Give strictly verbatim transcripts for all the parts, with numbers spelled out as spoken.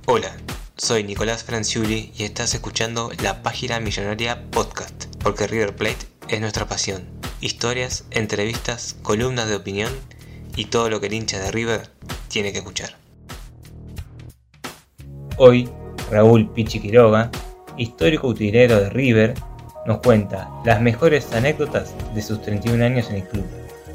Hola, soy Nicolás Franciulli y estás escuchando La Página Millonaria Podcast, porque River Plate es nuestra pasión. Historias, entrevistas, columnas de opinión y todo lo que el hincha de River tiene que escuchar. Hoy, Raúl Pichi Quiroga, histórico utilero de River, nos cuenta las mejores anécdotas de sus treinta y un años en el club.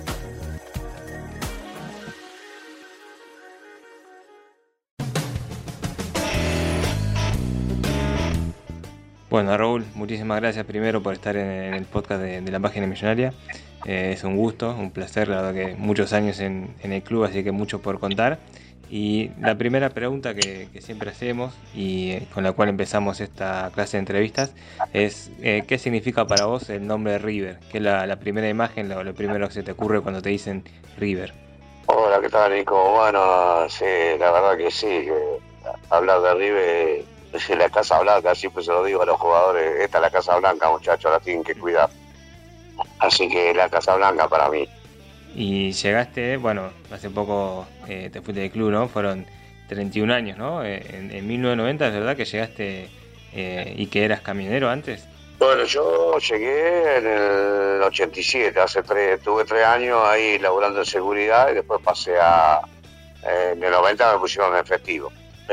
Bueno, Raúl, muchísimas gracias primero por estar en, en el podcast de, de La Página Millonaria. Eh, es un gusto, un placer, la verdad que muchos años en, en el club, así que mucho por contar. Y la primera pregunta que, que siempre hacemos y eh, con la cual empezamos esta clase de entrevistas es eh, ¿qué significa para vos el nombre de River? ¿Qué es la, la primera imagen, lo, lo primero que se te ocurre cuando te dicen River? Hola, ¿qué tal, Nico? Bueno, sí, la verdad que sí, que hablar de River es la Casa Blanca, siempre se lo digo a los jugadores, esta es la Casa Blanca, muchachos, la tienen que cuidar. Así que la Casa Blanca para mí. Y llegaste, bueno, hace poco eh, te fuiste del club, ¿no? Fueron treinta y un años, ¿no? Eh, en, en mil novecientos noventa, ¿es verdad que llegaste eh, y que eras camionero antes? Bueno, yo llegué en el ochenta y siete, hace tres, tuve tres años ahí laburando en seguridad y después pasé a... Eh, en el noventa me pusieron en efectivo,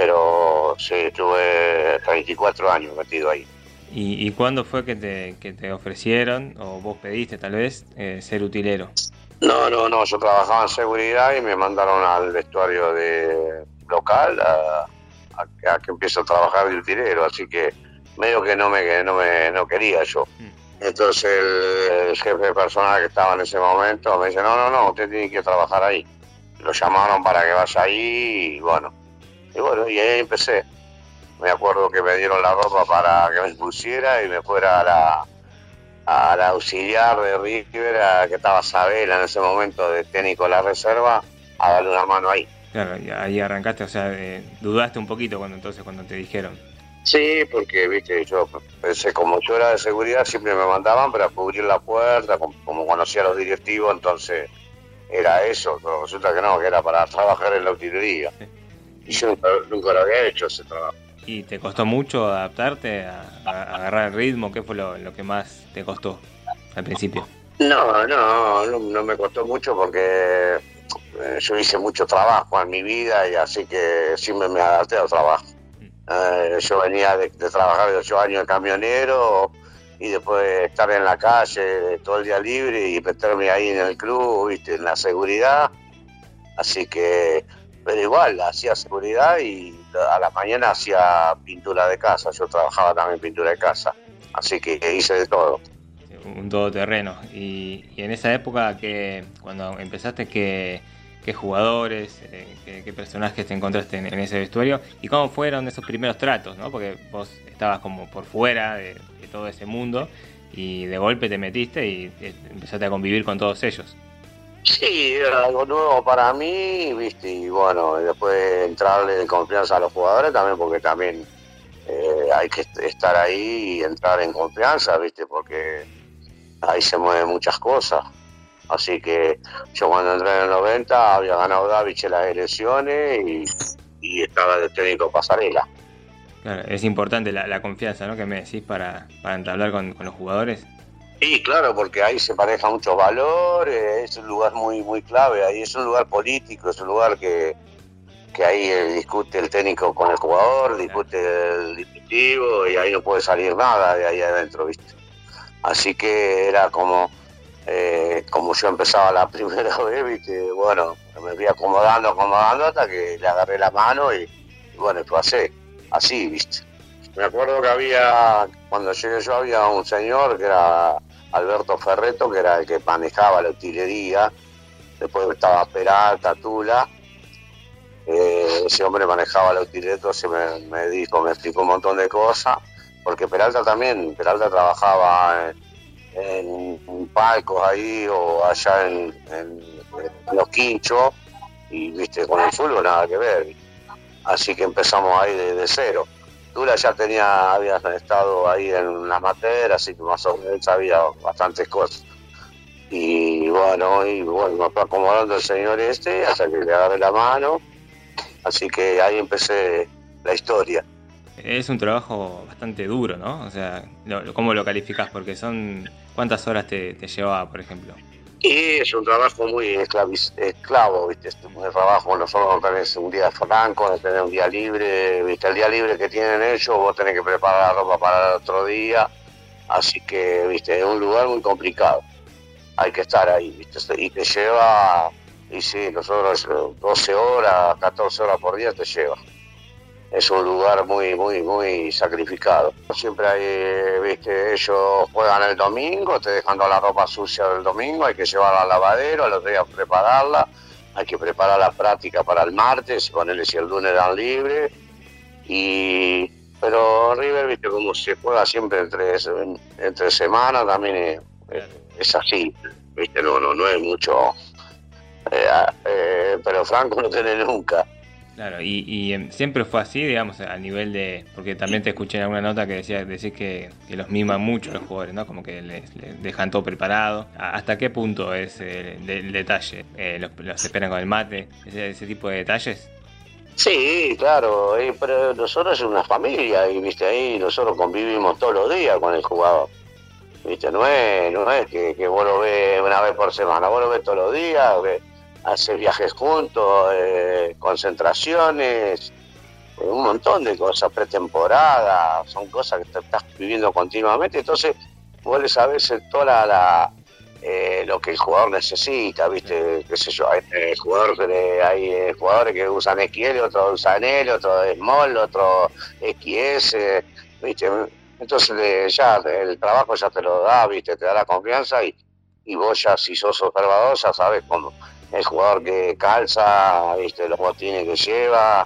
pero sí, tuve treinta y cuatro años metido ahí. ¿Y, y cuándo fue que te, que te ofrecieron, o vos pediste tal vez, eh, ser utilero? No, no, no, yo trabajaba en seguridad y me mandaron al vestuario de local a, a, a que empiezo a trabajar de utilero, así que medio que no me, no me no quería yo. Entonces el, el jefe de personal que estaba en ese momento me dice, no, no, no, usted tiene que trabajar ahí. Lo llamaron para que vaya ahí y bueno, y bueno, y ahí empecé. Me acuerdo que me dieron la ropa para que me pusiera y me fuera a la... al auxiliar de River, a, que estaba Sabela en ese momento de técnico de la reserva, a darle una mano ahí. Claro, y ahí arrancaste, o sea, eh, dudaste un poquito cuando entonces cuando te dijeron. Sí, porque, viste, yo pensé, como yo era de seguridad, siempre me mandaban para cubrir la puerta, como, como conocía a los directivos, entonces era eso, pero resulta que no, que era para trabajar en la utilería. Sí. Y yo nunca, nunca lo había hecho ese trabajo. ¿Y te costó mucho adaptarte, a, a agarrar el ritmo? ¿Qué fue lo, lo que más te costó al principio? No, no, no, no me costó mucho porque eh, yo hice mucho trabajo en mi vida y así que siempre me adapté al trabajo. Eh, yo venía de, de trabajar de ocho años de camionero y después estar en la calle todo el día libre y meterme ahí en el club, viste, en la seguridad. Así que, pero igual, hacía seguridad y a la mañana hacía pintura de casa. Yo trabajaba también pintura de casa, así que hice de todo. Un todoterreno. Y, y en esa época, que cuando empezaste, ¿qué, qué jugadores, eh, qué, qué personajes te encontraste en, en ese vestuario? ¿Y cómo fueron esos primeros tratos, ¿no? Porque vos estabas como por fuera de, de todo ese mundo y de golpe te metiste y eh, empezaste a convivir con todos ellos. Sí, era algo nuevo para mí, viste, y bueno, y después entrarle de confianza a los jugadores también, porque también eh, hay que estar ahí y entrar en confianza, viste, porque ahí se mueven muchas cosas. Así que yo cuando entré en el noventa había ganado Davich en las elecciones y, y estaba de técnico Pasarela. Claro, es importante la, la confianza, ¿no? Que me decís para, para entablar con, con los jugadores. Sí, claro, porque ahí se manejan muchos valores, es un lugar muy muy clave, ahí es un lugar político, es un lugar que, que ahí discute el técnico con el jugador, discute el directivo y ahí no puede salir nada de ahí adentro, ¿viste? Así que era como, eh, como yo empezaba la primera vez, ¿viste? Bueno, me fui acomodando, acomodando hasta que le agarré la mano y, y bueno, fue así, así, ¿viste? Me acuerdo que había, cuando llegué yo había un señor que era Alberto Ferreto, que era el que manejaba la utilería, después estaba Peralta, Tula, eh, ese hombre manejaba la utilería, entonces me, me dijo, me explicó un montón de cosas, porque Peralta también, Peralta trabajaba en, en palcos ahí o allá en, en, en los quinchos, y viste, con el fútbol nada que ver, así que empezamos ahí de, de cero. Tula ya tenía, había estado ahí en la amateur, así que más o menos sabía bastantes cosas. Y bueno, y bueno, me fue acomodando el señor este hasta que le agarré la mano. Así que ahí empecé la historia. Es un trabajo bastante duro, ¿no? O sea, lo, ¿cómo lo calificás? Porque son... ¿Cuántas horas te, te llevaba, por ejemplo? Y es un trabajo muy esclavis, esclavo, ¿viste? Es un trabajo, nosotros no tenés un día franco, no tenés un día libre, ¿viste? El día libre que tienen ellos, vos tenés que preparar la ropa para el otro día, así que, ¿viste? Es un lugar muy complicado, hay que estar ahí, ¿viste? Y te lleva, y sí, nosotros doce horas, catorce horas por día te lleva. Es un lugar muy, muy, muy sacrificado. Siempre hay, viste, ellos juegan el domingo, te dejan toda la ropa sucia del domingo, hay que llevarla al lavadero, al otro día prepararla, hay que preparar la práctica para el martes, ponerle si el lunes dan libre. Y pero River, viste, como se juega siempre entre, entre semanas, también es, es así, viste, no, no, no es mucho, eh, eh, pero Franco no tiene nunca. Claro, y, y siempre fue así, digamos, a nivel de... Porque también te escuché en alguna nota que decía decís que, que los miman mucho los jugadores, ¿no? Como que les, les dejan todo preparado. ¿Hasta qué punto es el, el detalle? Eh, los, ¿Los esperan con el mate? ¿Ese, ese tipo de detalles? Sí, claro, eh, pero nosotros es una familia y, viste, ahí nosotros convivimos todos los días con el jugador. Viste, no es, no es que, que vos lo ves una vez por semana, vos lo ves todos los días, ves, hacer viajes juntos, eh, concentraciones, eh, un montón de cosas, pretemporada, son cosas que te estás viviendo continuamente, entonces vos le sabés toda la, la eh, lo que el jugador necesita, viste, qué sé yo, hay, eh, jugador, hay eh, jugadores que usan X L, otros usan L, otro Small, otro X S, viste, entonces eh, ya el trabajo ya te lo da, viste, te da la confianza y, y vos ya si sos observador ya sabes cómo el jugador que calza, viste, los botines que lleva.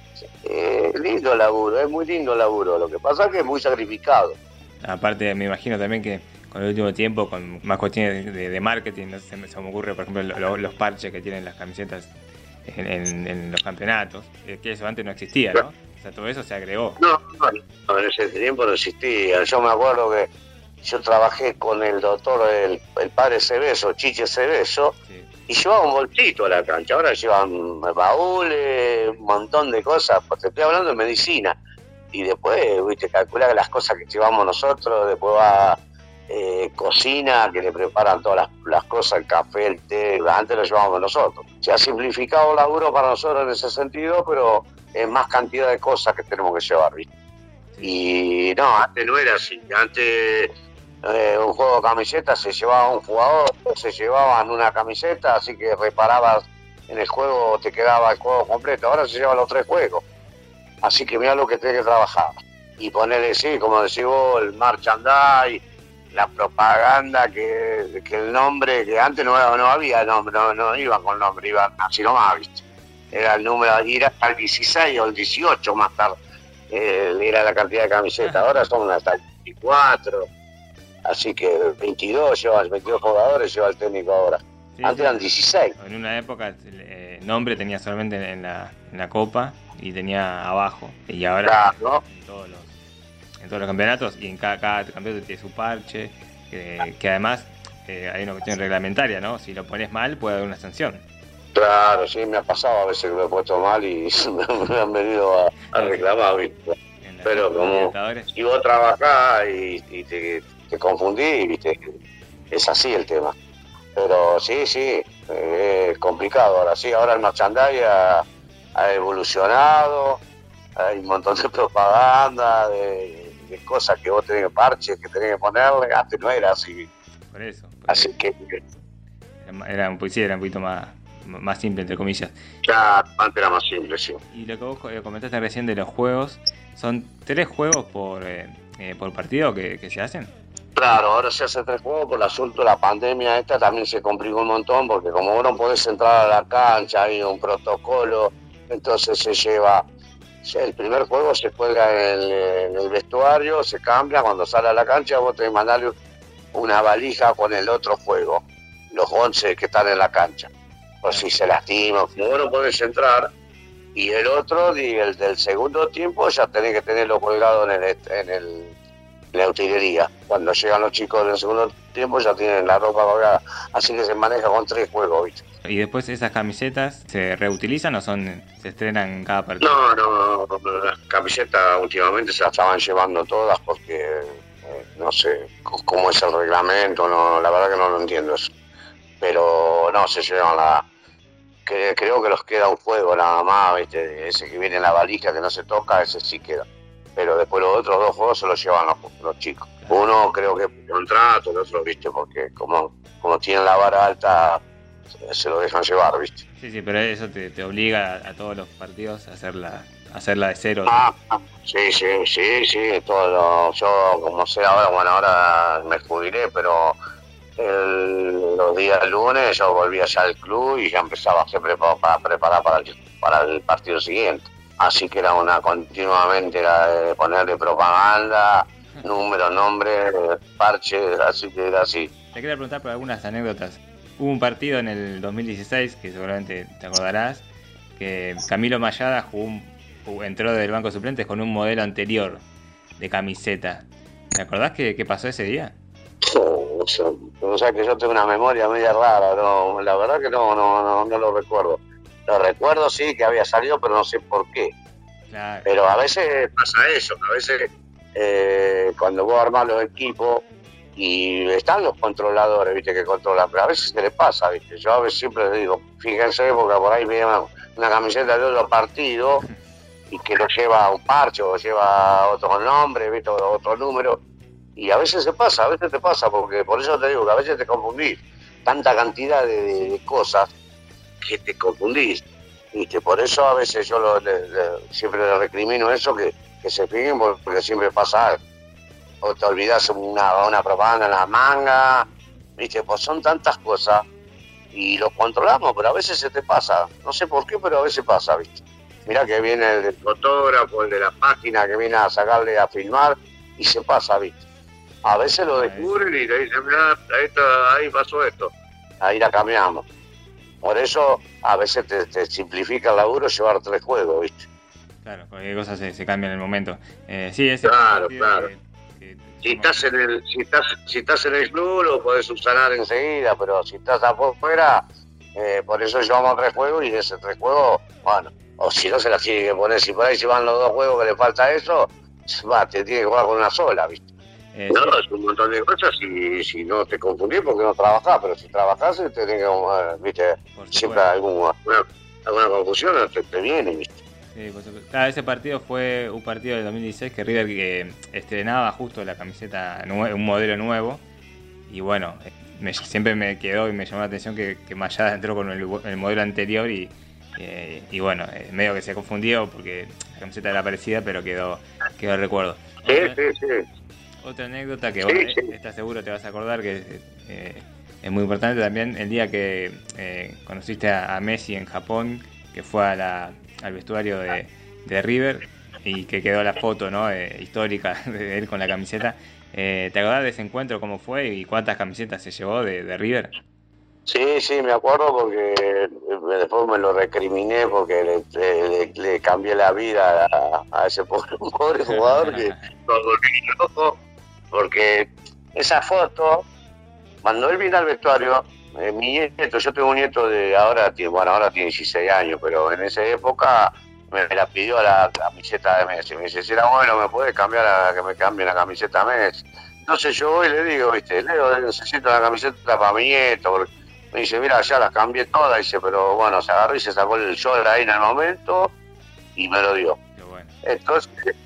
Eh, lindo laburo, es muy lindo laburo. Lo que pasa es que es muy sacrificado. Aparte, me imagino también que con el último tiempo, con más cuestiones de, de marketing, no sé, se me, se me ocurre, por ejemplo, lo, los parches que tienen las camisetas en, en, en los campeonatos, eh, que eso antes no existía, ¿no? O sea, todo eso se agregó. No, no, no, en ese tiempo no existía. Yo me acuerdo que yo trabajé con el doctor, el, el padre Cebeso, Chiche Cebeso, sí. Y llevaba un bolsito a la cancha. Ahora llevan baúles, un montón de cosas, porque estoy hablando de medicina. Y después, viste, calcula que las cosas que llevamos nosotros, después va eh, cocina, que le preparan todas las, las cosas, el café, el té, antes lo llevábamos nosotros. Se ha simplificado el laburo para nosotros en ese sentido, pero es más cantidad de cosas que tenemos que llevar, ¿viste? Y no, antes no era así. Antes eh, un juego de camisetas se llevaba un jugador, se llevaban una camiseta, así que reparabas en el juego, te quedaba el juego completo. Ahora se llevan los tres juegos. Así que mira lo que tenés que trabajar. Y ponerle, sí, como decís vos, el merchandise, la propaganda, que, que el nombre, que antes no, no había nombre, no, no iban con nombre, iban así nomás, ¿viste? Era el número, ir hasta el dieciséis o el dieciocho más tarde. Eh, era la cantidad de camisetas, ahora son hasta el veinticuatro, así que veintidós lleva, veintidós jugadores lleva el técnico ahora. Sí, antes sí. Eran dieciséis. En una época el eh, nombre tenía solamente en la, en la copa y tenía abajo, y ahora claro, en, todos los, en todos los campeonatos y en cada, cada campeonato tiene su parche, que, que además eh, hay una cuestión reglamentaria, ¿no? Si lo pones mal puede haber una sanción. Claro, sí, me ha pasado a veces que lo he puesto mal y me han venido a, a reclamar, ¿viste? Pero como si vos trabajás y, y te, te confundís, ¿viste? Es así el tema. Pero sí, sí, eh, es complicado. Ahora sí, ahora el merchandise ha, ha evolucionado, hay un montón de propaganda, de, de cosas que vos tenés que parches, que tenés que ponerle. Antes no era así. Por eso. Por así eso. que... Era, era, un, sí, era un poquito más... más simple, entre comillas. Ya, antes era más simple, sí. Y lo que vos comentaste recién de los juegos, ¿son tres juegos por, eh, eh, por partido que, que se hacen? Claro, ahora se hace tres juegos por el asunto de la pandemia esta, también se complicó un montón, porque como vos no podés entrar a la cancha, hay un protocolo, entonces se lleva, el primer juego se cuelga en el, en el vestuario, se cambia, cuando sale a la cancha vos tenés que mandarle una valija con el otro juego, los once que están en la cancha. Por si se lastima, como vos no podés entrar, y el otro, y el del segundo tiempo, ya tenés que tenerlo colgado en el, en el, la utilería. Cuando llegan los chicos del segundo tiempo ya tienen la ropa colgada, así que se maneja con tres juegos, ¿viste? ¿Y después esas camisetas se reutilizan o son se estrenan en cada partido? No, no, no, las camisetas últimamente se las estaban llevando todas porque eh, no sé cómo es el reglamento, no, la verdad que no lo entiendo eso. Pero no, se llevan la... Que, creo que los queda un juego nada más, ¿viste? Ese que viene en la valija que no se toca, ese sí queda. Pero después los otros dos juegos se los llevan los, los chicos. Uno creo que por contrato, el otro, ¿viste? Porque como, como tienen la vara alta, se, se lo dejan llevar, ¿viste? Sí, sí, pero eso te, te obliga a, a todos los partidos a hacerla, a hacerla de cero. Ah, sí, sí, sí, sí, todo lo, yo como sé ahora, bueno, ahora me jubilé, pero el, los días lunes yo volvía ya al club y ya empezaba a hacer prepa, para preparar para el, para el partido siguiente. Así que era una continuamente era de ponerle propaganda, número, nombre, parche, así que era así. Te quería preguntar por algunas anécdotas. Hubo un partido en el dos mil dieciséis, que seguramente te acordarás, que Camilo Mayada jugó un, entró del banco de suplentes con un modelo anterior de camiseta. ¿Te acordás qué, qué pasó ese día? O sea, o sea que yo tengo una memoria media rara, no, la verdad que no, no, no, no lo recuerdo. Lo recuerdo sí que había salido, pero no sé por qué. Claro. Pero a veces pasa eso, a veces eh, cuando vos armás los equipos y están los controladores, viste, que controlan, pero a veces se les pasa, viste. Yo a veces siempre les digo, fíjense, porque por ahí me llaman una camiseta de otro partido y que lo lleva un parche o lleva otro nombre, viste, o otro número. Y a veces se pasa, a veces te pasa, porque por eso te digo que a veces te confundís. Tanta cantidad de, de, de cosas que te confundís. ¿Viste? Por eso a veces yo lo, le, le, siempre le recrimino eso, que, que se fijen, porque siempre pasa algo. O te olvidás una, una propaganda en la manga, ¿viste? Pues son tantas cosas y los controlamos, pero a veces se te pasa. No sé por qué, pero a veces pasa, ¿viste? Mirá que viene el del fotógrafo, el de la página que viene a sacarle a filmar y se pasa, ¿viste? A veces lo descubren y te dicen, mirá, ahí, está, ahí pasó esto. Ahí la cambiamos. Por eso a veces te, te simplifica el laburo llevar tres juegos, ¿viste? Claro, cualquier cosa se, se cambia en el momento. Eh, sí, ese claro, claro. Que, que si, estás en el, si, estás, si estás en el club lo podés subsanar enseguida, pero si estás afuera, eh, por eso llevamos tres juegos y de esos tres juegos, bueno, o si no se las tiene que poner, si por ahí se van los dos juegos que le falta eso, va, te tiene que jugar con una sola, ¿viste? Eh, no, sí. Es un montón de cosas y si no te confundís porque no trabajás, pero si trabajás tenés que, uh, viste, siempre alguna, alguna, alguna confusión te, te viene, viste. Sí, pues, claro, ese partido fue un partido del dos mil dieciséis que River que estrenaba justo la camiseta, un modelo nuevo y bueno, me, siempre me quedó y me llamó la atención que, que Mayada entró con el, el modelo anterior y, eh, y bueno, medio que se confundió porque la camiseta era parecida pero quedó, quedó el recuerdo. Sí, sí, sí. Otra anécdota que sí, vos sí. estás seguro te vas a acordar que eh, es muy importante también el día que eh, conociste a, a Messi en Japón, que fue a la, al vestuario de, de River y que quedó la foto, ¿no? eh, histórica de él con la camiseta. Eh, ¿Te acordás de ese encuentro, cómo fue y cuántas camisetas se llevó de, de River? Sí, sí, me acuerdo porque después me lo recriminé porque le, le, le cambié la vida a, a ese pobre, pobre jugador que lo volví loco. Porque esa foto, cuando él vino al vestuario, eh, mi nieto, yo tengo un nieto de ahora, tiene, bueno, ahora tiene dieciséis años, pero en esa época me, me la pidió la camiseta de Messi. Me dice, si era bueno, ¿me puedes cambiar a, que me cambie la camiseta de Messi? Entonces yo voy y le digo, viste, Leo, necesito la camiseta para mi nieto. Porque me dice, mira, ya las cambié todas, dice, pero bueno, se agarró y se sacó el short ahí en el momento y me lo dio. Qué bueno. Entonces...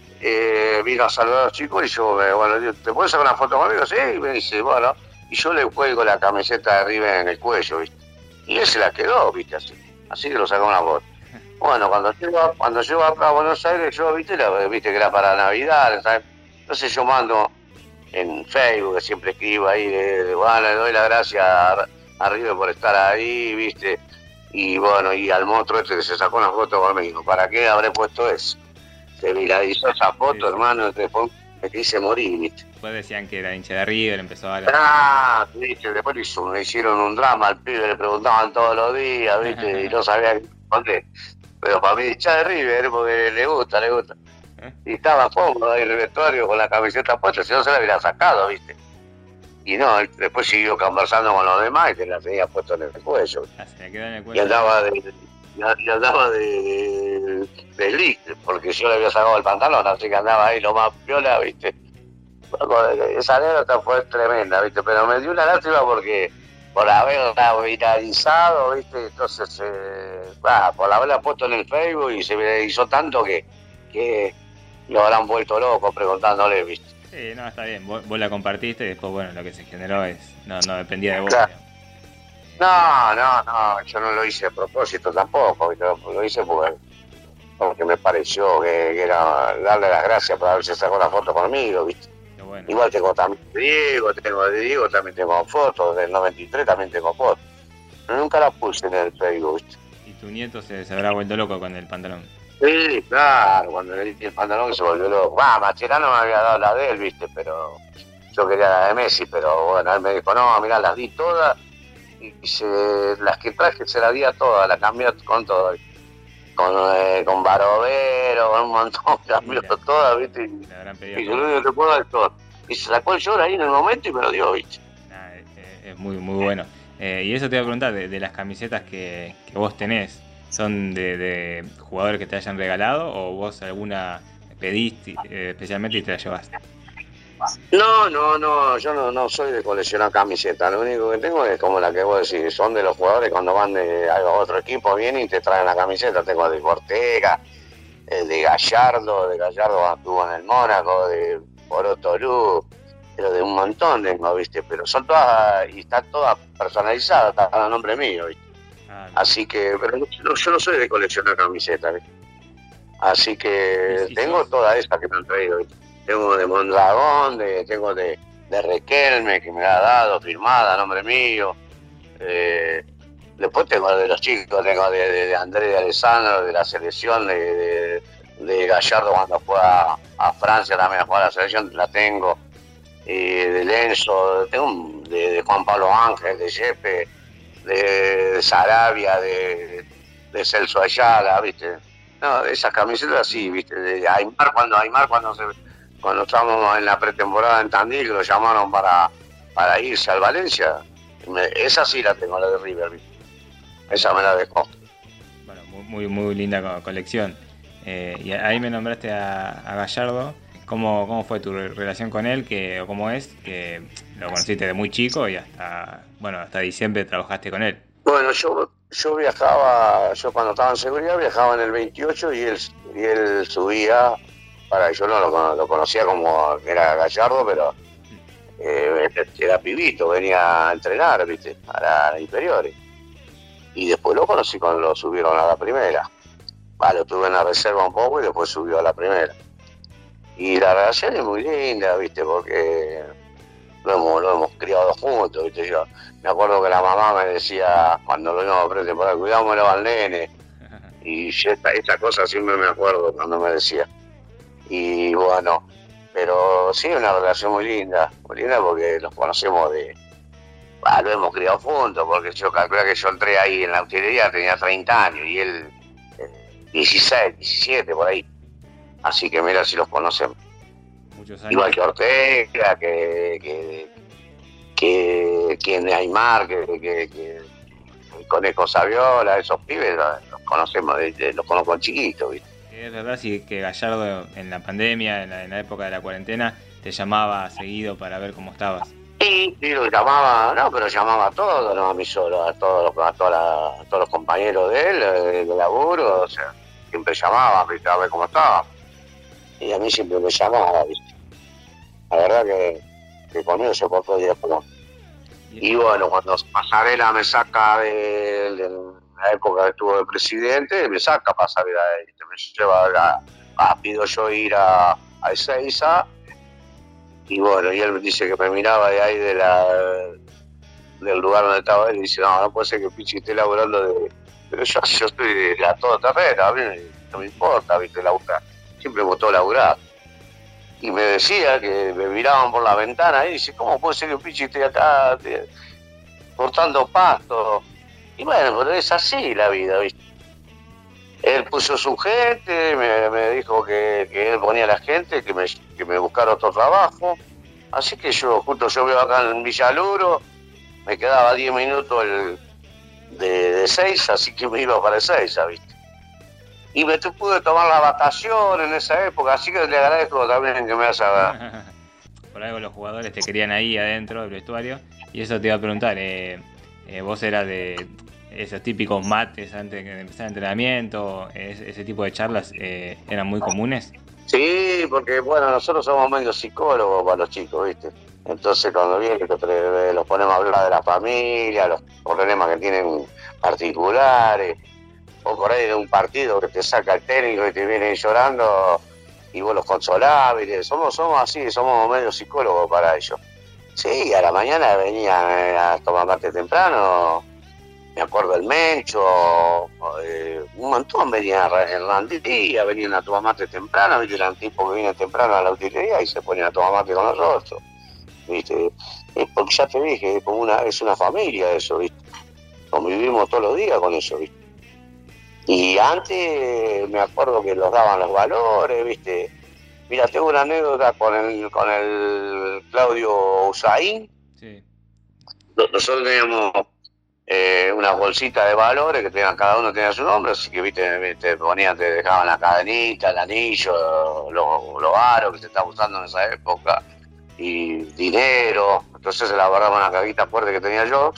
Eh, vino a saludar a los chicos y yo, me, bueno, digo, ¿te puedes sacar una foto conmigo? Sí, y me dice, bueno, y yo le cuelgo la camiseta de River en el cuello, ¿viste? Y él se la quedó, ¿viste? Así, así que lo sacó una foto. Bueno, cuando llego, cuando llego acá a Buenos Aires, yo, ¿viste? La, viste que era para Navidad, ¿sabes? Entonces yo mando en Facebook, que siempre escribo ahí, de, de, bueno, le doy las gracias a, a River por estar ahí, ¿viste? Y bueno, y al monstruo este que se sacó una foto conmigo, ¿para qué habré puesto eso? Se viralizó esa foto, sí, sí. Hermano, después me quise morir, ¿viste? Después decían que era hincha de River, empezó a... Ah, ¿viste? Después le, hizo, le hicieron un drama al pibe, le preguntaban todos los días, ¿viste? Y no sabía qué responder. Pero para mí hincha de River, porque le gusta, le gusta. Y estaba cómodo ahí en el vestuario con la camiseta puesta, si no se la hubiera sacado, ¿viste? Y no, él después siguió conversando con los demás y te la tenía puesto en el cuello. Ah, se le quedó en el Y cuello. andaba de, y andaba de, de, de slick, porque yo le había sacado el pantalón, así que andaba ahí lo más piola, ¿viste? Esa anécdota fue tremenda, ¿viste? Pero me dio una lástima porque por haberla viralizado, ¿viste? Entonces, eh, bah, por haberla puesto en el Facebook y se viralizó tanto que, que lo habrán vuelto loco preguntándole, ¿viste? Sí, no, está bien. Vos, vos la compartiste y después, bueno, lo que se generó es no, no dependía de vos. Claro. No, no, no, yo no lo hice a propósito tampoco, ¿viste? Lo hice porque, porque me pareció que, que era darle las gracias por haberse sacado la foto conmigo, ¿viste? Bueno. Igual tengo también de Diego, tengo de Diego, también tengo fotos, del noventa y tres también tengo fotos. Pero nunca las puse en el Facebook, ¿viste? ¿Y tu nieto se, se habrá vuelto loco con el pantalón? Sí, claro, cuando le di el pantalón se volvió loco. Va, Mascherano me había dado la de él, ¿viste? Pero yo quería la de Messi, pero bueno, él me dijo, no, mirá, las di todas y se, las que traje se las di a todas, las cambié con todo. Con, eh, con Barovero, con un montón, cambió todas, ¿viste? Y, y yo le te puedo dar todo. Y se sacó el short ahí en el momento y me lo dio, ¿viste? Nah, es, es muy, muy bueno. Eh, y eso te iba a preguntar, de, de las camisetas que, que vos tenés, ¿son de, de jugadores que te hayan regalado o vos alguna pediste eh, especialmente y te la llevaste? No, no, no, yo no, no soy de coleccionar camisetas, lo único que tengo es como la que vos decís, son de los jugadores cuando van de a otro equipo, vienen y te traen la camiseta, tengo de Ortega, de Gallardo, de Gallardo cuando estuvo en el Mónaco, de Borotolú, pero de un montón tengo, ¿viste? Pero son todas, y están todas personalizadas, están a nombre mío, ¿viste? Ah, Así que, pero no, yo no soy de coleccionar camisetas, ¿viste? Así que sí, sí, tengo sí. Todas esas que me han traído, ¿viste? Tengo de Mondragón, de, tengo de, de Requelme, que me la ha dado, firmada, a nombre mío. Eh, después tengo de los chicos, tengo de, de, de Andrés de Alessandro, de la selección, de, de, de Gallardo cuando fue a, a Francia también a jugar a la selección, la tengo. Eh, de Lenzo, tengo un, de, de Juan Pablo Ángel, de Yepe, de, de Sarabia, de, de Celso Ayala, ¿viste? No, esas camisetas sí, ¿viste? De Aymar cuando, Aymar cuando se... Cuando estábamos en la pretemporada en Tandil, que lo llamaron para, para irse al Valencia, me, esa sí la tengo, la de River, esa me la dejó. Bueno, muy, muy, muy linda colección. Eh, y ahí me nombraste a, a Gallardo. ¿Cómo, ¿Cómo fue tu relación con él? Que, o cómo es? Que lo conociste de muy chico y hasta, bueno, hasta diciembre trabajaste con él. Bueno, yo, yo viajaba, yo cuando estaba en seguridad viajaba en el veintiocho y él, y él subía. Para, yo no lo, lo conocía como que era Gallardo, pero eh, era pibito, venía a entrenar, ¿viste? A las inferiores. Y después lo conocí cuando lo subieron a la primera. Vale, lo tuve en la reserva un poco y después subió a la primera. Y la relación es muy linda, ¿viste? Porque lo hemos, lo hemos criado juntos, ¿viste? Yo me acuerdo que la mamá me decía, cuando lo íbamos a pretemporada, cuidámoslo al nene. Y esta, esta cosa siempre me acuerdo cuando me decía. Y bueno, pero sí, una relación muy linda, muy linda porque nos conocemos de... Ah, lo hemos criado juntos, porque yo calculo que yo entré ahí en la utilería, tenía treinta años y él eh, dieciséis, diecisiete, por ahí. Así que mira si los conocemos. Muchos años. Igual que Ortega, que... que, que, que Aymar, que, que, que el Conejo Saviola, esos pibes los conocemos, de, de, los conozco chiquitos, ¿viste? Es verdad, sí, que Gallardo en la pandemia, en la, en la época de la cuarentena, te llamaba seguido para ver cómo estabas. Sí, sí, lo llamaba, no, pero llamaba a todos, no a mí solo, a todos los, a toda la, a todos los compañeros de él, de, de laburo, o sea, siempre llamaba, ¿viste? A ver cómo estaba. Y a mí siempre me llamaba, ¿viste? La verdad que, que conmigo se portó diez por uno. Y bueno, cuando Pasarela me saca de, de la época que estuvo de presidente, me saca Pasarela, me lleva a, a pido yo ir a, a Ezeiza, y bueno, y él me dice que me miraba de ahí de la, del lugar donde estaba él, y dice, no, no puede ser que Pichi esté laburando de... Pero yo, yo estoy de la todoterrena, no me importa, viste, laburar, siempre me gustó laburar. Y me decía que me miraban por la ventana y dice, ¿cómo puede ser que Pichi esté acá te, cortando pasto? Y bueno, pero es así la vida, ¿viste? Él puso su gente, me, me dijo, dijo que, que él ponía a la gente, que me, que me buscara otro trabajo. Así que yo, justo yo veo acá en Villaluro, me quedaba diez minutos el, de, de seis, así que me iba para el seis, ¿viste? Y me te pude tomar la vacación en esa época, así que le agradezco también que me haya... Por algo los jugadores te querían ahí adentro del vestuario, y eso te iba a preguntar, eh, eh, vos eras de esos típicos mates antes de empezar el entrenamiento, ese, ese tipo de charlas eh, eran muy comunes. Sí, porque bueno, nosotros somos medio psicólogos para los chicos, ¿viste? Entonces cuando vienen los ponemos a hablar de la familia, los problemas que tienen particulares, o por ahí de un partido que te saca el técnico y te viene llorando y vos los consolás, ¿viste? Somos, somos así, somos medio psicólogos para ellos. Sí, a la mañana venían a tomar mate temprano, me acuerdo el Mencho, eh, un montón venían en Randía, venían a tomar mate temprano, ¿viste? Eran tipos que vienen temprano a la utilería y se ponían a tomar mate con nosotros, ¿viste? Es porque ya te dije, es como una, es una familia eso, ¿viste? Convivimos todos los días con eso, ¿viste? Y antes me acuerdo que los daban los valores, ¿viste? Mira, tengo una anécdota con el, con el Claudio Usain. Sí. Nosotros teníamos eh, unas bolsitas de valores que tenían, cada uno tenía su nombre, así que viste, te ponían, te dejaban la cadenita, el anillo, los, los aros que se estaban usando en esa época, y dinero. Entonces se la agarraba una cajita fuerte que tenía yo.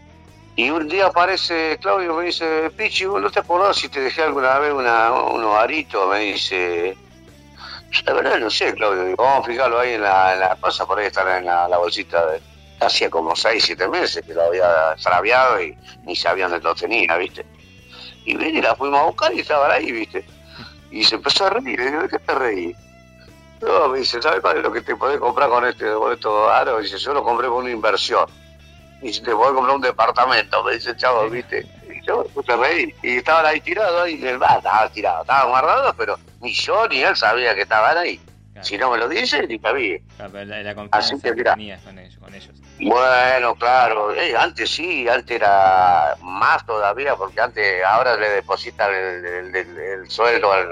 Y un día aparece Claudio y me dice, Pichi, ¿vos no te acordás si te dejé alguna vez una, unos aritos? Me dice, la verdad no sé, Claudio, digo, vamos a fijarlo ahí en la, en la cosa, por ahí están en la, la bolsita de... Hacía como seis, siete meses que lo había extraviado y ni sabía dónde lo tenía, ¿viste? Y vine y la fuimos a buscar y estaban ahí, ¿viste? Y se empezó a reír, le digo, ¿de qué te reí? No, me dice, ¿sabes cuál es lo que te podés comprar con este con estos aros? Dice, yo lo compré por una inversión. Y si te podés comprar un departamento, me dice, chavo, ¿viste? Y yo me te reí. Y estaban ahí tirados, ahí, y el bar estaba tirado, estaban guardados, pero ni yo ni él sabía que estaban ahí. Claro. Si no me lo dice, ni sabía. Claro, pero la, la confianza que, que tenías con ellos, con ellos. Bueno, claro, eh, antes sí, antes era más todavía, porque antes, ahora le depositan el, el, el, el sueldo o el,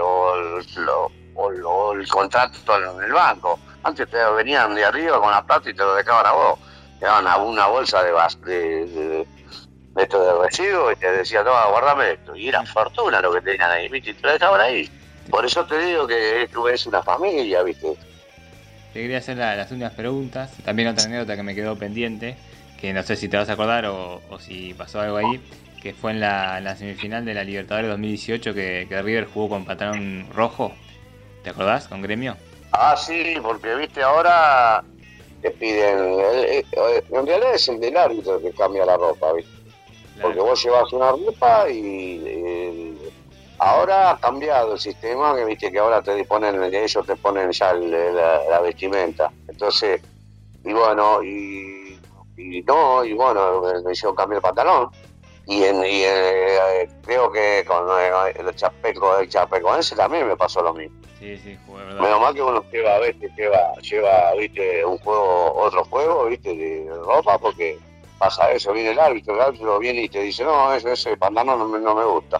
o, o, o el contrato en el banco. Antes te venían de arriba con la plata y te lo dejaban a vos. Te daban una bolsa de, de, de, de, esto de residuos y te decían, no, guardame esto. Y era fortuna lo que tenían ahí, ¿viste? Y te lo dejaban ahí. Por eso te digo que tú es una familia, ¿viste? Te quería hacer la, las últimas preguntas. También otra anécdota que me quedó pendiente, que no sé si te vas a acordar o, o si pasó algo ahí, que fue en la, la semifinal de la Libertadores dos mil dieciocho que, que River jugó con pantalón rojo. ¿Te acordás? Con Gremio. Ah, sí, porque viste ahora te piden, eh, eh, en realidad es el del árbitro que cambia la ropa, ¿viste? Claro. Porque vos llevas una ropa y eh, ahora ha cambiado el sistema, que viste que ahora te ponen, ellos te ponen ya el, la, la vestimenta. Entonces, y bueno, y, y no, y bueno, me, me hicieron cambiar el pantalón. Y, en, y eh, creo que con eh, el chapeco, el chapecoense también me pasó lo mismo. Sí, sí, jugué, ¿verdad? Menos mal que uno lleva, ¿viste? lleva, lleva, viste, un juego, otro juego, viste, de ropa, porque pasa eso, viene el árbitro, el árbitro viene y te dice, no, ese, ese pantalón no me, no me gusta.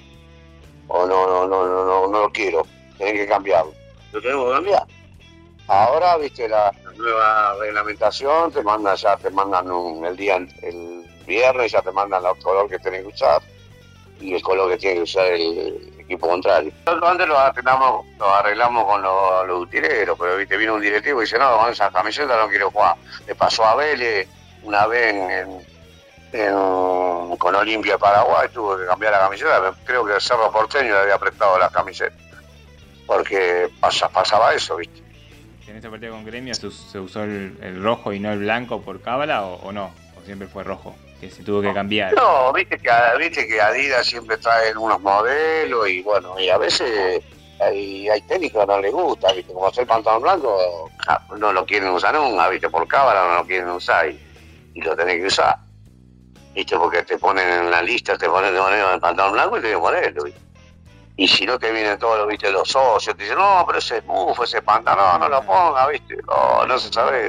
O no, no, no, no, no, no lo quiero, tenés que cambiarlo. Lo tenemos que cambiar. Ahora, viste, la nueva reglamentación, te mandan ya, te mandan un, el día, el viernes ya te mandan el color que tenés que usar y el color que tiene que usar el equipo contrario. Nosotros antes lo arreglamos, lo arreglamos con los, los utileros, pero viste, vino un directivo y dice, no, con esa camiseta no quiero jugar. Le pasó a Vélez una vez en, en, en, con Olimpia de Paraguay, tuvo que cambiar la camiseta, creo que el Cerro Porteño le había prestado la camiseta, porque pasa, pasaba eso, viste. ¿En este partido con Gremio se, se usó el, el rojo y no el blanco por cábala o, o no? ¿O siempre fue rojo? Que se tuvo que cambiar. No, viste que, viste que Adidas siempre trae unos modelos y bueno, y a veces hay, hay técnicos que no les gusta, viste, como hacer pantalón blanco, no lo quieren usar nunca, viste, por cámara no lo quieren usar y, y lo tenés que usar, viste, porque te ponen en la lista, te ponen, te ponen el pantalón blanco y tenés que ponerlo, viste. Y si no te vienen todos los, viste, los socios, te dicen, no, pero ese es bufo, ese pantalón, no lo ponga, viste, no, no se sabe.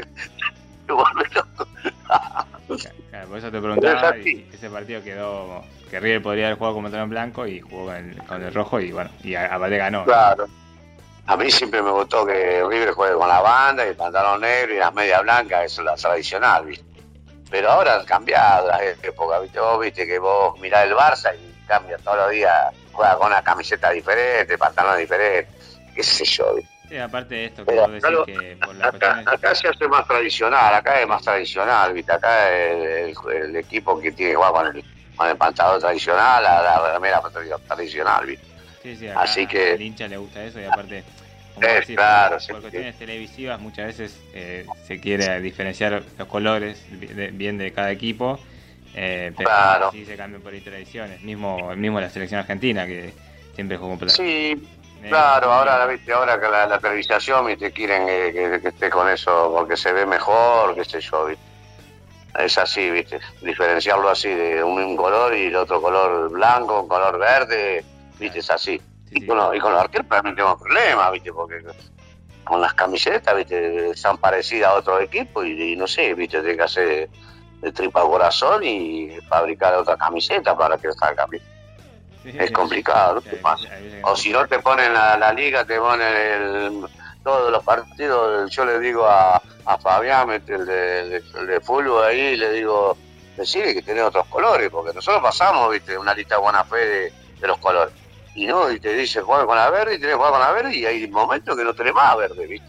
Claro, por eso te preguntaba, y ese partido quedó, que River podría haber jugado con pantalón blanco y jugó con el, con el rojo y bueno, y aparte ganó. Claro. A mí siempre me gustó que River juegue con la banda y el pantalón negro y las medias blancas, eso es la tradicional, ¿viste? Pero ahora han cambiado las épocas, ¿viste? Vos viste que vos mirás el Barça y cambia todos los días, juega con una camiseta diferente, pantalón diferente, qué sé yo, ¿viste? Sí, aparte de esto que vos decís Claro, que por las acá, cuestiones... acá se hace más tradicional, acá es más tradicional, ¿viste? Acá el, el, el equipo que tiene que jugar con el, con el pantalón tradicional, la, la remera tradicional, ¿viste? Sí, sí, acá Así que, al hincha le gusta eso y aparte, como eh, decís, claro, por, sí, por cuestiones sí. televisivas muchas veces eh, se quiere diferenciar los colores de, bien de cada equipo, eh, pero Claro. sí se cambian por ahí tradiciones, mismo, mismo la selección argentina que siempre jugó con Sí, claro, ahora viste, ahora que la, la televisación viste, quieren que, que, que esté con eso porque se ve mejor, qué sé yo, viste. Es así, viste, diferenciarlo así de un, un color y el otro color blanco, un color verde, viste, es así. Sí, Y, sí. con los, y con los arqueros también tenemos problemas, viste, porque con las camisetas, viste, son parecidas a otros equipos y, y no sé, viste, tenés que hacer de tripa corazón y fabricar otra camiseta para que salga bien. Sí, Es complicado, ¿no? sí, ¿Qué pasa? O si no te ponen la, la liga, te ponen el, todos los partidos. Yo le digo a, a Fabián, el de, el de, el de fútbol ahí, le digo, decide que tenés otros colores, porque nosotros pasamos, viste, una lista de buena fe de, de los colores. Y no, y te dice jugar con la verde, y tenés que jugar con la verde, y hay momentos que no tenés más verde, viste.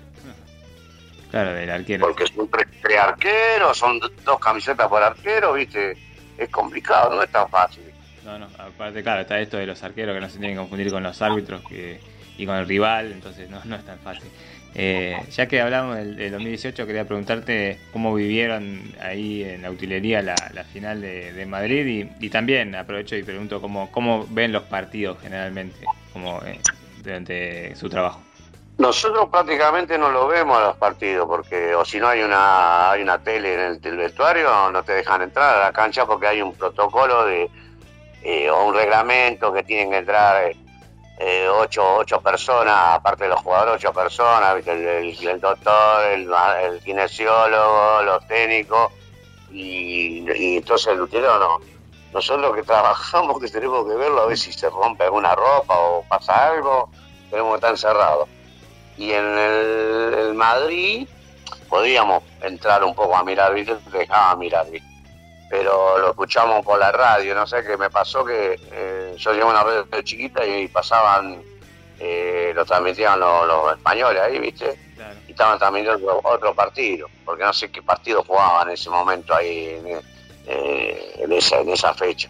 Claro, del arquero. Porque son tres, tres arqueros, son dos camisetas por arquero, viste. Es complicado, no es tan fácil. No, no, aparte, claro, está esto de los arqueros que no se tienen que confundir con los árbitros que, y con el rival, entonces no, no es tan fácil. Eh, ya que hablamos del, del dos mil dieciocho, quería preguntarte cómo vivieron ahí en la utilería la, la final de, de Madrid y, y también aprovecho y pregunto cómo, cómo ven los partidos generalmente como, eh, durante su trabajo. Nosotros prácticamente no lo vemos a los partidos, porque o si no hay una hay una tele en el, el vestuario, no te dejan entrar a la cancha porque hay un protocolo de eh, o un reglamento que tienen que entrar eh, ocho, ocho personas, aparte de los jugadores, ocho personas, ¿viste? El, el, el doctor, el, el kinesiólogo, los técnicos, y, y entonces el utilero no. Nosotros que trabajamos, que tenemos que verlo, a ver si se rompe alguna ropa o pasa algo, tenemos que estar encerrados. Y en el, el Madrid podíamos entrar un poco a mirar, ¿viste? Te dejaban mirar, ¿viste? Pero lo escuchamos por la radio, no sé qué me pasó que eh, yo llevo una radio chiquita y pasaban, eh, lo transmitían los, los españoles ahí, ¿viste? Claro. Y estaban transmitiendo otro partido, porque no sé qué partido jugaban en ese momento ahí, en, eh, en, esa, en esa fecha.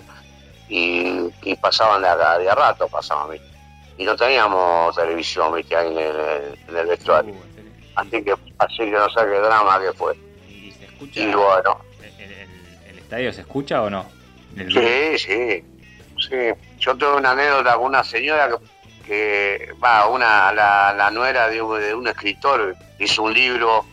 Y, y pasaban de a, de a rato, pasaban, ¿viste? Y no teníamos televisión, ¿viste? Ahí en el, en el vestuario. Uh, así que así que no sé qué drama que fue. ¿Y se escucha? Y bueno. ¿El, el, el estadio se escucha o no? Sí, sí, sí. Yo tuve una anécdota con una señora que, que va, una, la, la nuera de un, de un escritor, hizo un libro,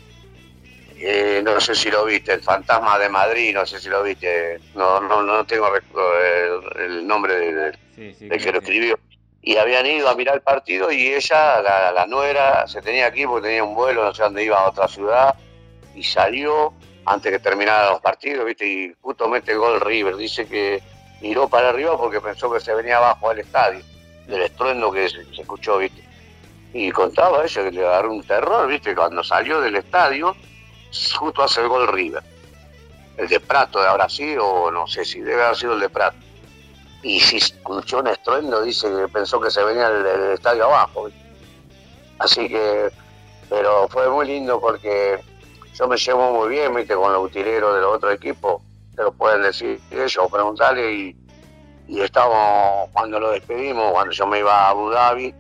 eh, no sé si lo viste, El fantasma de Madrid, no sé si lo viste, no, no, no tengo el, el nombre de, de, sí, sí, del que lo escribió. Y habían ido a mirar el partido y ella, la, la nuera, se tenía que ir porque tenía un vuelo, no sé dónde iba, a otra ciudad, y salió antes que terminaran los partidos, ¿viste? Y justo mete el gol River. Dice que miró para arriba porque pensó que se venía abajo del estadio, del estruendo que se, se escuchó, ¿viste? Y contaba ella que le agarró un terror, ¿viste? Cuando salió del estadio, justo hace el gol River. El de Prato de ahora sí, o no sé si debe haber sido el de Prato. Y si escuchó un estruendo, dice que pensó que se venía el, el estadio abajo, ¿viste? Así que, pero fue muy lindo porque yo me llevo muy bien, ¿viste? Con los utileros de los otros equipos, te lo pueden decir ellos, preguntarle, y, y estábamos, cuando lo despedimos, cuando yo me iba a Abu Dhabi,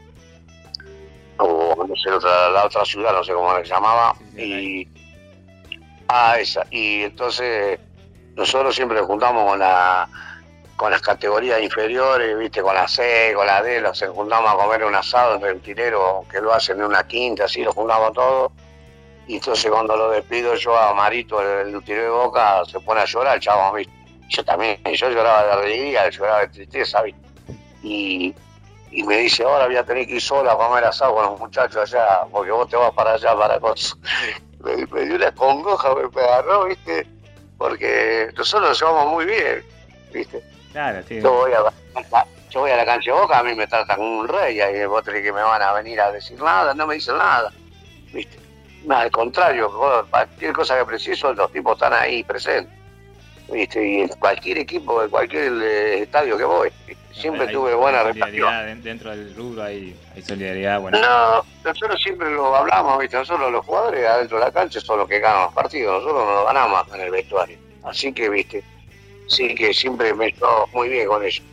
o no sé, otra, la otra ciudad, no sé cómo se llamaba, y ah, esa, y entonces nosotros siempre nos juntamos con la con las categorías inferiores, viste, con la C, con la D, los juntamos a comer un asado entre utileros que lo hacen en una quinta, así lo juntamos todos. Y entonces cuando lo despido yo a Marito, el utilero de Boca, se pone a llorar, el chavo, ¿viste? Yo también, yo lloraba de alegría, lloraba de tristeza, ¿viste? Y, y me dice, ahora voy a tener que ir sola a comer asado con los muchachos allá, porque vos te vas para allá, para cosas. Me, me dio una congoja, me agarró, ¿viste? Porque nosotros nos llevamos muy bien, ¿viste? Claro, sí. Yo voy a, yo voy a la cancha de Boca, a mí me tratan como un rey, y vos tenés que me van a venir a decir nada, no me dicen nada, ¿viste? No, al contrario, vos, cualquier cosa que preciso, los tipos están ahí presentes, ¿viste? Y en cualquier equipo, en cualquier eh, estadio que voy, ¿viste? Siempre hay, tuve buena relación. Dentro del rubro hay, hay solidaridad. Bueno. No, nosotros siempre lo hablamos, ¿viste? Nosotros los jugadores adentro de la cancha son los que ganan los partidos, nosotros no lo ganamos en el vestuario. Así que, ¿viste? Sí que siempre me estoy muy bien con ellos.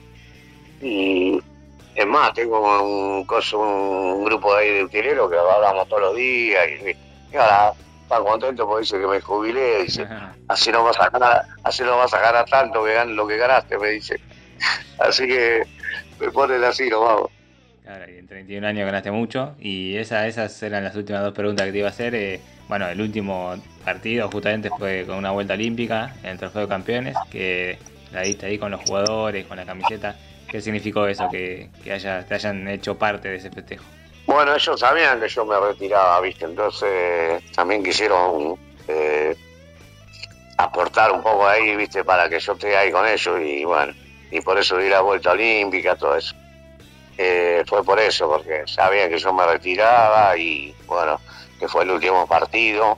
Y es más, tengo un, un grupo de ahí de utileros que hablamos todos los días y, ¿viste? Y ahora están contentos porque dice que me jubilé, dice, así no vas a ganar, así no vas a ganar tanto que gan lo que ganaste, me dice. Así que me ponen así, no vamos. Claro, y en treinta y un años ganaste mucho, y esa, esas eran las últimas dos preguntas que te iba a hacer. Eh, bueno, el último partido justamente fue con una vuelta olímpica en el Trofeo de Campeones, que la diste ahí con los jugadores, con la camiseta. ¿Qué significó eso, que, que haya, te hayan hecho parte de ese festejo? Bueno, ellos sabían que yo me retiraba, ¿viste? Entonces también quisieron eh, aportar un poco ahí, ¿viste? Para que yo esté ahí con ellos, y bueno, y por eso di la vuelta olímpica, todo eso. Eh, fue por eso, porque sabían que yo me retiraba y bueno, que fue el último partido.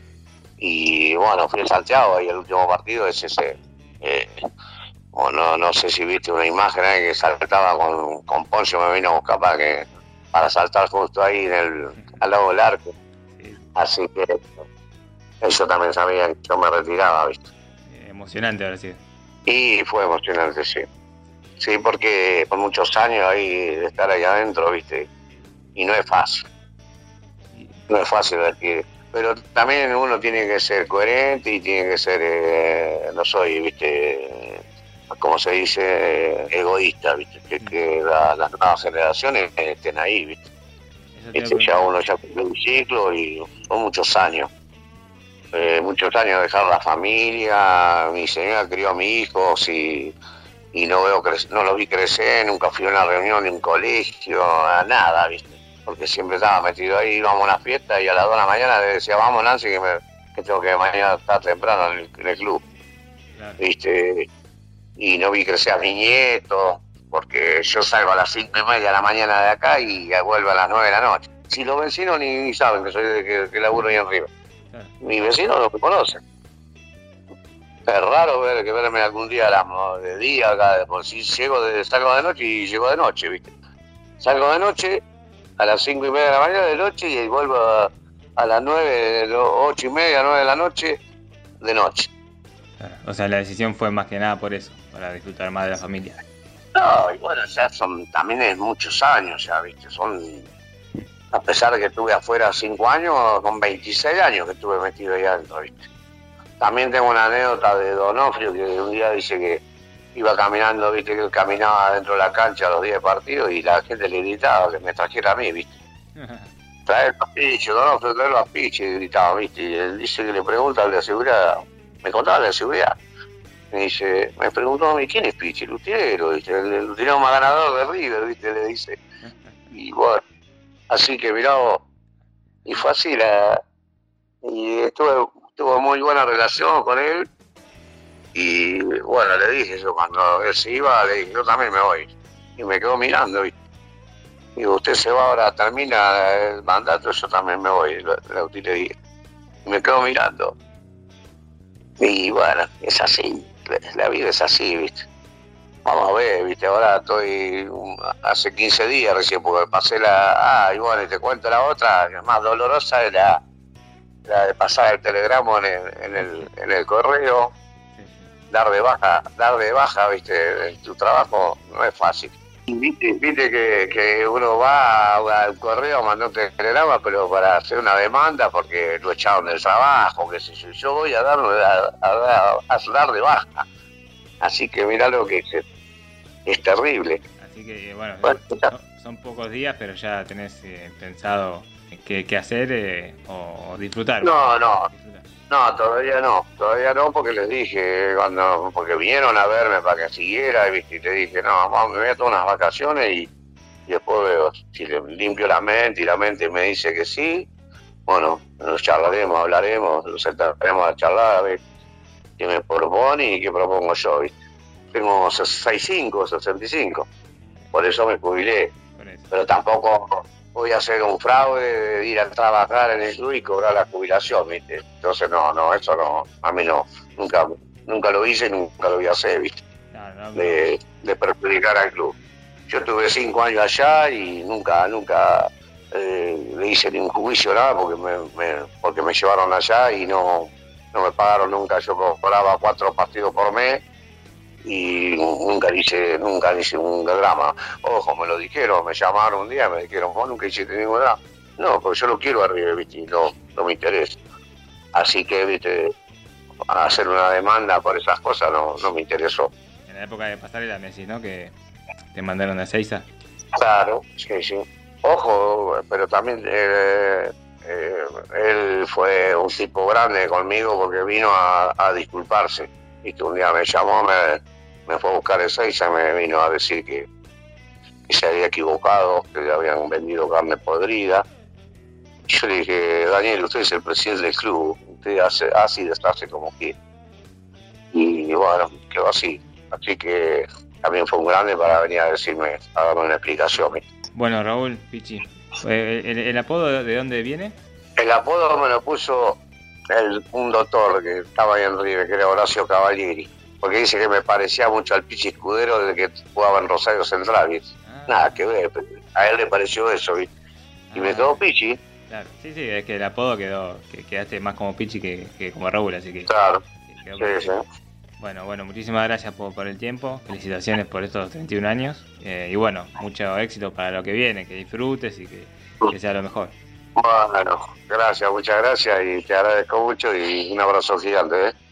Y bueno, fui a Santiago y el último partido es ese. Eh, o no, no sé si viste una imagen ahí que saltaba con, con Poncio, me vino a buscar para, que, para saltar justo ahí en el, al lado del arco. Así que ellos también sabían que yo me retiraba, ¿viste? Eh, emocionante ahora sí. Y fue emocionante, sí. Sí, porque por muchos años ahí de estar ahí adentro, ¿viste? Y no es fácil. No es fácil decir. Pero también uno tiene que ser coherente y tiene que ser, eh, no soy, ¿viste? Como se dice, eh, egoísta, ¿viste? Que, que la, las nuevas generaciones estén ahí, ¿viste? Este, ya uno ya cumplió un ciclo y son muchos años. Eh, muchos años dejar la familia, mi señora crió a mis hijos y, y no veo cre- no los vi crecer, nunca fui a una reunión de un colegio, a nada, ¿viste? Porque siempre estaba metido ahí, íbamos a una fiesta y a las dos de la mañana le decía, vamos Nancy, que, me, que tengo que mañana estar temprano en el, en el club, claro. ¿Viste? Y no vi crecer a mi nieto, porque yo salgo a las cinco y media de la mañana de acá y vuelvo a las nueve de la noche. Si los vecinos ni, ni saben que soy de que, que laburo ahí arriba. Mis vecinos no me conocen. Es raro ver que verme algún día a las de día acá, por si llego de, salgo de noche y llego de noche, ¿viste? Salgo de noche a las cinco y media de la mañana de noche y vuelvo a, a las nueve, ocho y media, nueve de la noche de noche. Claro. O sea, la decisión fue más que nada por eso, para disfrutar más de la familia. No, y bueno, ya son, también es muchos años ya, ¿viste? Son, a pesar de que estuve afuera cinco años, con veintiséis años que estuve metido ahí adentro, ¿viste? También tengo una anécdota de Donofrio, que un día dice que iba caminando, ¿viste? Que él caminaba dentro de la cancha a los días de partido y la gente le gritaba que me trajera a mí, ¿viste? Traer los piches, Donofrio, traer los piches, gritaba, ¿viste? Y él dice que le pregunta al de seguridad, me contaba el de seguridad, me dice, me preguntó a mí, ¿quién es Pichi? El utilero, ¿viste? El, el utilero más ganador de River, ¿viste? Le dice. Y bueno, así que mirá vos, y fue así, la, y estuve, tuvo muy buena relación con él, y bueno, le dije yo, cuando él se iba, le dije, yo también me voy, y me quedó mirando, ¿viste? Digo, usted se va ahora, termina el mandato, yo también me voy, la, la utilería. Y me quedo mirando, y bueno, es así, la vida es así, ¿viste? Vamos a ver, ¿viste? Ahora estoy, hace quince días recién, porque pasé la, ah, y bueno, y te cuento la otra, que es más dolorosa, es la, la de pasar el telegrama en el, en el, en el correo, dar de baja, dar de baja, ¿viste? En tu trabajo no es fácil. Viste, viste que, que uno va al correo, mandó un telegrama, pero para hacer una demanda porque lo echaron del trabajo, qué sé yo, yo voy a dar, a, a, a dar de baja. Así que mirá lo que es, es terrible. Así que bueno, bueno son, son pocos días, pero ya tenés eh, pensado qué, qué hacer eh, o disfrutar. No, no. Disfrutar. No, todavía no, todavía no, porque les dije, cuando porque vinieron a verme para que siguiera, ¿viste? Y te dije, no, vamos, me voy a tomar unas vacaciones y, y después veo si le limpio la mente y la mente me dice que sí, bueno, nos charlaremos, hablaremos, nos sentaremos a charlar, a ver qué me propone y qué propongo yo, ¿viste? Tengo sesenta y cinco, sesenta y cinco. por eso me jubilé. Por eso. Pero tampoco voy a hacer un fraude de ir a trabajar en el club y cobrar la jubilación, ¿viste? Entonces no, no, eso no, a mí no, nunca, nunca lo hice, nunca lo voy a hacer, ¿viste? No, no, no. De, de perjudicar al club. Yo tuve cinco años allá y nunca, nunca eh, le hice ningún juicio, nada, porque me, me, porque me llevaron allá y no, no me pagaron nunca. Yo cobraba cuatro partidos por mes y nunca hice, nunca hice un drama. Ojo, me lo dijeron, me llamaron un día, me dijeron, vos nunca hiciste ningún drama. No, porque yo lo quiero arriba, ¿viste? Y no, no me interesa. Así que, ¿viste? Hacer una demanda por esas cosas no, no me interesó. En la época de Pasarela me decís, ¿no? Que te mandaron a Ezeiza. Claro, sí, sí. Ojo, pero también eh, eh, él fue un tipo grande conmigo porque vino a, a disculparse. ¿Viste? Un día me llamó, me, me fue a buscar a Ezeiza, me vino a decir que, que se había equivocado, que le habían vendido carne podrida. Y yo le dije, Daniel, usted es el presidente del club, usted hace, hace y deshace como quiere. Y bueno, quedó así. Así que también fue un grande para venir a decirme, a darme una explicación. Bueno, Raúl, Pichi, ¿el, el, el apodo de dónde viene? El apodo me lo puso el, un doctor que estaba ahí en River, que era Horacio Cavalieri, porque dice que me parecía mucho al Pichi Escudero desde que jugaba en Rosario Central, ¿viste? Ah. Nada que ver, a él le pareció eso, ¿viste? Y ah, me quedó Pichi. Claro, sí, sí, es que el apodo quedó, que quedaste más como Pichi que, que como Raúl, así que... Claro, que sí, sí. Bueno, bueno, muchísimas gracias por, por el tiempo, felicitaciones por estos treinta y un años, eh, y bueno, mucho éxito para lo que viene, que disfrutes y que, que sea lo mejor. Bueno, gracias, muchas gracias y te agradezco mucho y un abrazo gigante, ¿eh?